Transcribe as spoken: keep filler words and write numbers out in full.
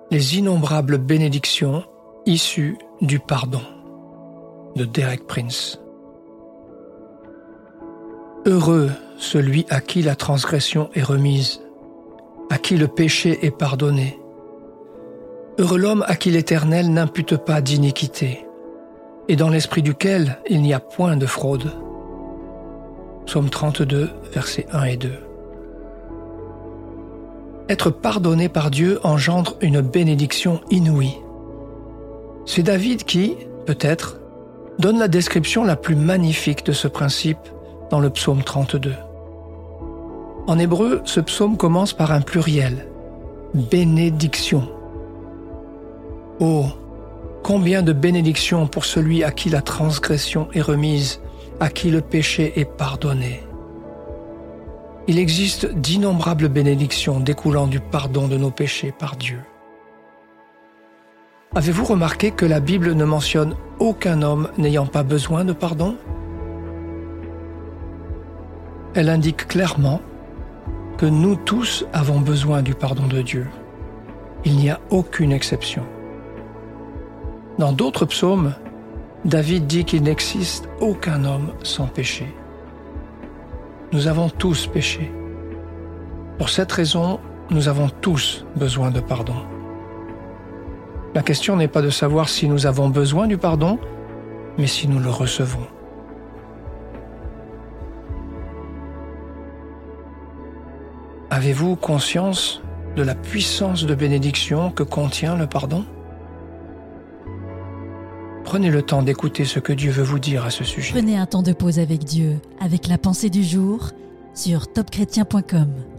Les innombrables bénédictions issues du pardon de Derek Prince. Heureux celui à qui la transgression est remise, à qui le péché est pardonné. Heureux l'homme à qui l'Éternel n'impute pas d'iniquité, et dans l'esprit duquel il n'y a point de fraude. Psaume trente-deux, versets un et deux. Être pardonné par Dieu engendre une bénédiction inouïe. C'est David qui, peut-être, donne la description la plus magnifique de ce principe dans le psaume trente-deux. En hébreu, ce psaume commence par un pluriel, bénédiction. Oh, combien de bénédictions pour celui à qui la transgression est remise, à qui le péché est pardonné. Il existe d'innombrables bénédictions découlant du pardon de nos péchés par Dieu. Avez-vous remarqué que la Bible ne mentionne aucun homme n'ayant pas besoin de pardon? Elle indique clairement que nous tous avons besoin du pardon de Dieu. Il n'y a aucune exception. Dans d'autres psaumes, David dit qu'il n'existe aucun homme sans péché. Nous avons tous péché. Pour cette raison, nous avons tous besoin de pardon. La question n'est pas de savoir si nous avons besoin du pardon, mais si nous le recevons. Avez-vous conscience de la puissance de bénédiction que contient le pardon? Prenez le temps d'écouter ce que Dieu veut vous dire à ce sujet. Prenez un temps de pause avec Dieu, avec la pensée du jour, sur top chrétien point com.